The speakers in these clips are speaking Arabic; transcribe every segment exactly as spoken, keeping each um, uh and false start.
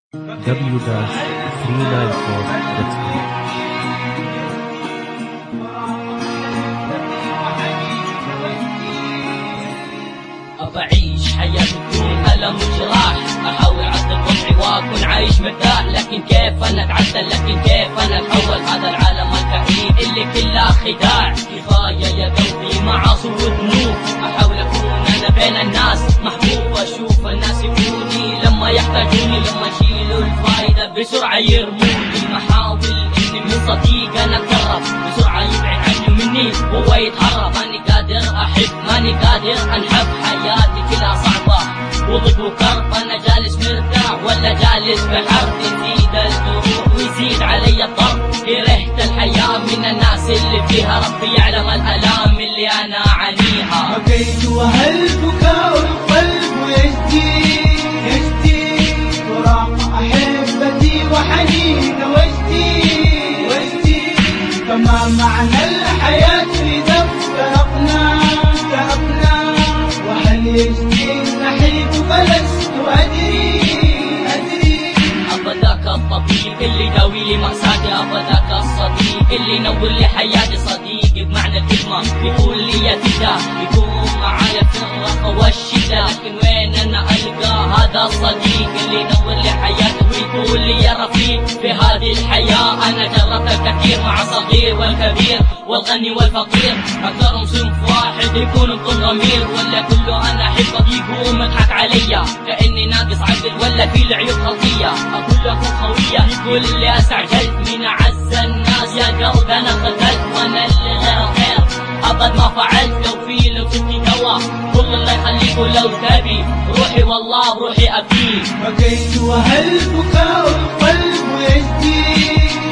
دبليو ثلاثمية وأربعة وتسعين دوت كوم. أبعيش حياة بدون ألم وجراح، أحاول أعدل وضعي وأكون عايش مرتاح، لكن كيف أنا أتعدل، لكن كيف أنا أتحول هذا العالم الكئيب اللي كله خداع. كفاية يا قلبي معاصي وذنوب، أحاول أكون أنا بين الناس محبوب، وأشوف الناس يكوني لما يحتاجوني، لما يشيلوا الفايدة بسرعة يرموني. محاول إني من صديق أنا أتقرب، بسرعة يبعد عني ومني هو يتهرب. ماني قادر أحب، ماني قادر أنحب، حياتي كلها صعبة وضيق وكرب. أنا جالس مرتاح ولا جالس بحرب، يزيد الدروب ويزيد علي الضرب. كرهت الحياة من الناس اللي فيها، ربي يعلم الآلام اللي أنا أعانيها. بكيت وهالبكاء القلب يشتي يشتي فراق أحبتي وحنين وجدي وجدي. فما معنى الحياة إذا افترقنا افترقنا، وهل يشتي النحيب فلست أدري أدري. أبداك الطبيب اللي يداوي لي مأساتي، أبداك الصديق اللي ينور لي حياتي. صديقي بمعنى الكلمة يقول لي يا تدا، يكون معايا في الرخاء والشدة، لكن وين أنا ألقى هذا الصديق اللي ينور لي حياتي ويقول لي يا رفيق في هذه الحياة. أنا جربت الكثير مع الصغير والكبير والغني والفقير، أكثرهم صنف واحد يكون بطل ضمير، ولا كله أنا أحبك يقوم يضحك عليا كأني ناقص عقل ولا في العيوب خلقية. أقول لكم خوية يقول اللي استعجلت من أعز الناس، يا قلب أنا قتلت وأنا اللي غير الخير أبد ما فعلت. لو في لو ستي دوا قل الله يخليك، ولو تبي روحي والله بروحي أبكي. بكيت وهالبكاء القلب يشتي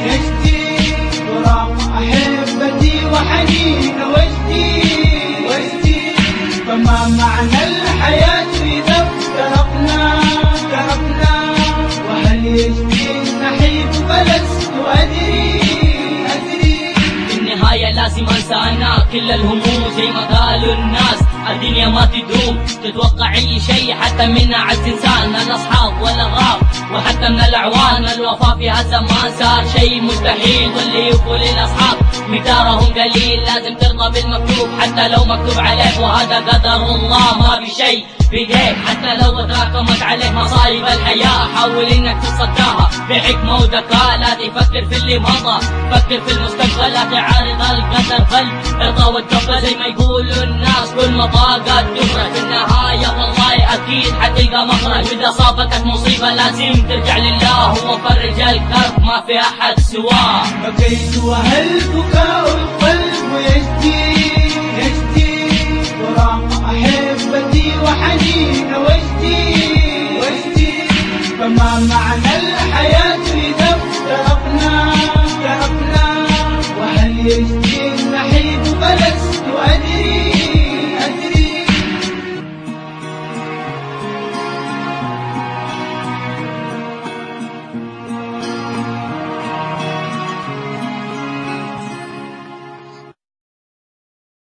يشتي فراق أحبتي وحنين وجدي وجدي. فما معنى الحياة إذا افترقنا افترقنا، وهل يشتي النحيب فلست أدري أدري. في النهاية لازم أنسى أنا كل الهموم، زي ما قالوا الناس الدنيا ما تدوم. تتوقع أي شيء حتى من أعز إنسان، من الأصحاب والأغراب وحتى من الأعوان. الوفاء في هالزمان صار شيء مستحيل، واللي يقول الأصحاب مقدارهم قليل. لازم ترضى بالمكتوب حتى لو مكتوب عليك، وهذا قدر الله ما في شيء بيديك. حتى لو تراكمت عليك مصايب الحياة، حاول انك تتصداها بحكمة وذكاء. لا تفكر في اللي مضى، فكر في المستقبل، لا تعارض القدر بل ارضى وتقبل. زي ما يقولوا الناس كل ما ضاقت تفرج، في النهاية والله اكيد حتلقى مخرج. واذا صابتك مصيبة لازم ترجع لله، هو فرج الكرب ما في احد سواه. بكيت وهالبكاء القلب يشتي